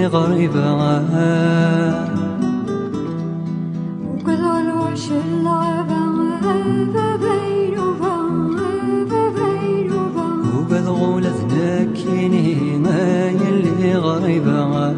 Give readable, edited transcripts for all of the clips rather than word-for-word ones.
غريبة وكل الوحش الغابة بين وبين وقد غولتنا كيني ما يلي غريبة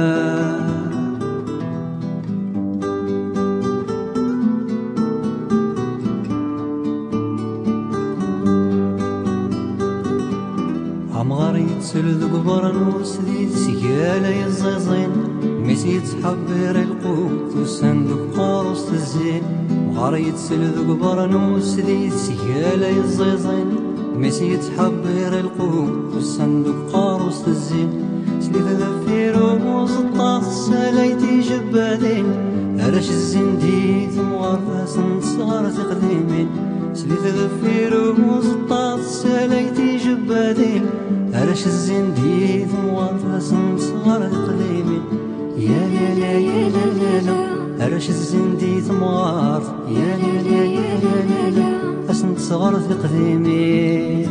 عمغار يتسل ذو قبر نوسدي سيالة يزيزين ميس يتحبر القوت والصندوق قاروس الزين عمغار يتسل ذو قبر نوسدي سيالة يزيزين ميس يتحبر القوت والصندوق قاروس الزين سليف ذفيروز الطاس سلايتي جبادين هرش الزندي ثمغار فاسن صغار تقديمين سليف ذفيروز الطاس سلايتي جبادين هرش الزندي ثمغار فاسن صغار تقديمين يا لا لا يا لا لا لا هرش الزندي ثمغار يا لا لا يا لا لا فاسن صغار تقديمين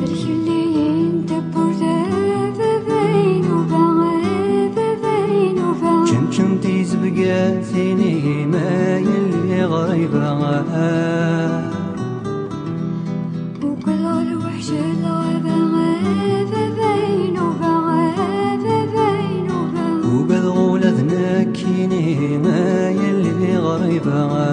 شمتي زبقاتيني ما يلي غريبة وكل الوحش الغابة بين وقد غولتنا كيني ما يلي غريبة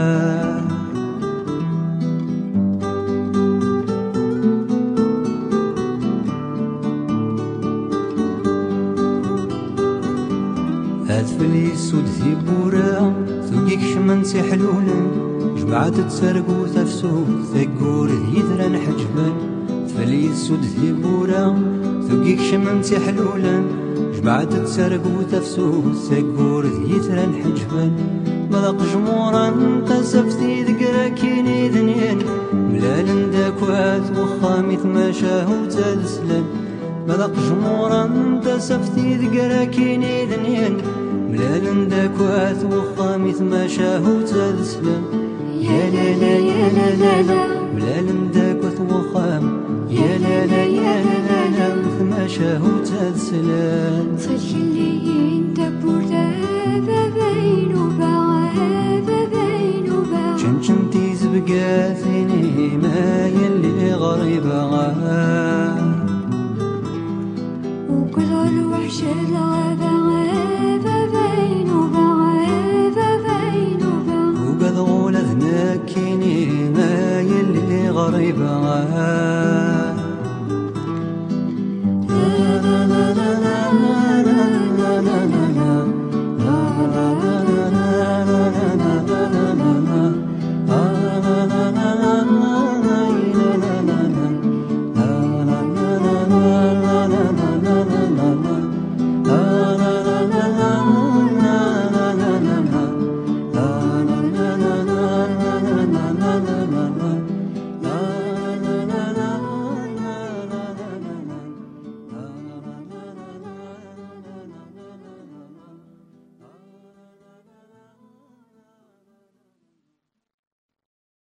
هاتفلي السود في بورا ثوقيك شمنتي حلولا جمعت تسرقو تفسوق ثقور يدران حجبان تفلي السود في بورا ثوقيك شمنتي حلولا جمعت تسرقو تفسوق ثقور يدران حجبان مذاق جمورا قسفتي ذكرا كيني ذنيان ملال داكوات وخامي ثماشاهو تالسلان مذاق جمورا قسفتي ذكرا كيني ذنيان ملال داكوات وخامي ثماشاهو تالسلان يا لا لا يا لا لا لا ملال داكوات وخام يا لا لا يا لا لا ثماشاهو تالسلان صدق اللي يندبر بين شمتي زبقاتيني ما يلي غريبة وكل الوحش الغابة